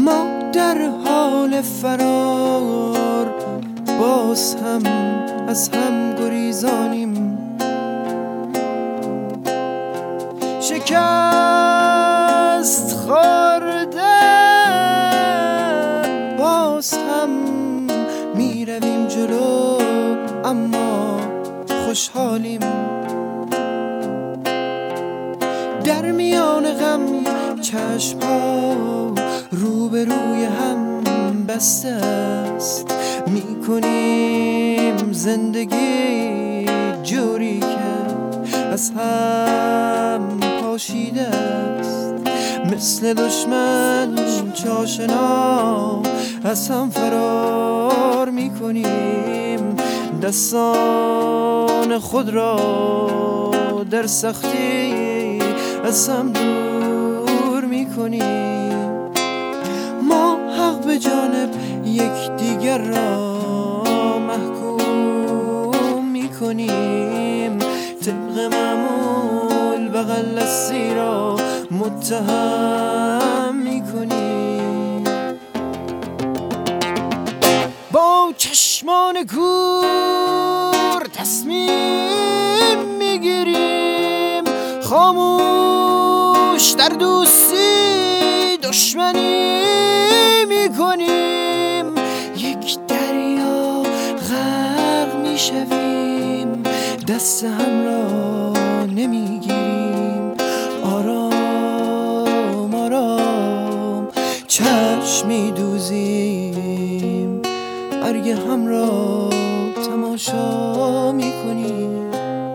ما در حال فرار باز هم از هم گریزانیم. شکست خورده باز هم می رویم جلو، اما خوشحالیم. در میان غم چشم‌ها روبروی هم بسته است، می‌کنیم زندگی جوری که از هم پاشیده است. مثل دشمن چاشنا از هم فرار می‌کنیم، دستان خود را در سختی از هم دور می‌کنیم. ما حق به جانب یکدیگر را محکوم می‌کنیم، طبق معمول بغل دستی را متهم می‌کنیم. با چشمان کور تصمیم می‌گیریم، خاموش در دوستی دشمنی می‌کنیم. یک دریا غرق می‌شویم، دست هم را نمی‌گیریم. آرام آرام چشم می‌دوزیم، ارگ هم را تماشا می‌کنیم.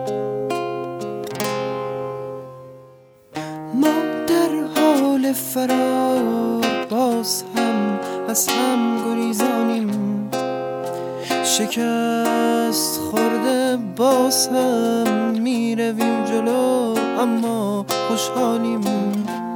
ما در حال فرار باز هم از هم گریزانیم. شکست خورده باز هم می رویم جلو، اما خوشحالیم.